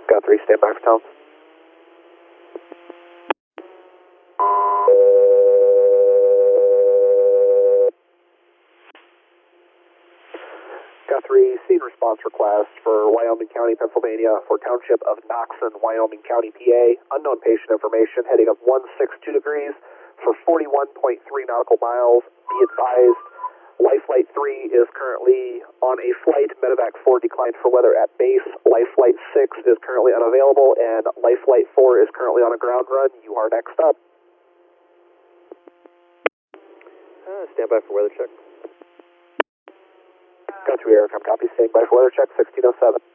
Got 3, stand by for Tom. Got 3, scene response request for Wyoming County, Pennsylvania, for Township of Knoxon, Wyoming County, PA. Unknown patient information, heading of 162 degrees for 41.3 nautical miles. Be advised, Life Flight 3 is currently on a flight. Medevac 4 declined for weather at base. Life Flight 6 is currently unavailable, and Life Flight 4 is currently on a ground run. You are next up. Stand by for weather check. Got 2 aircraft copy. Stand by for weather check, 1607.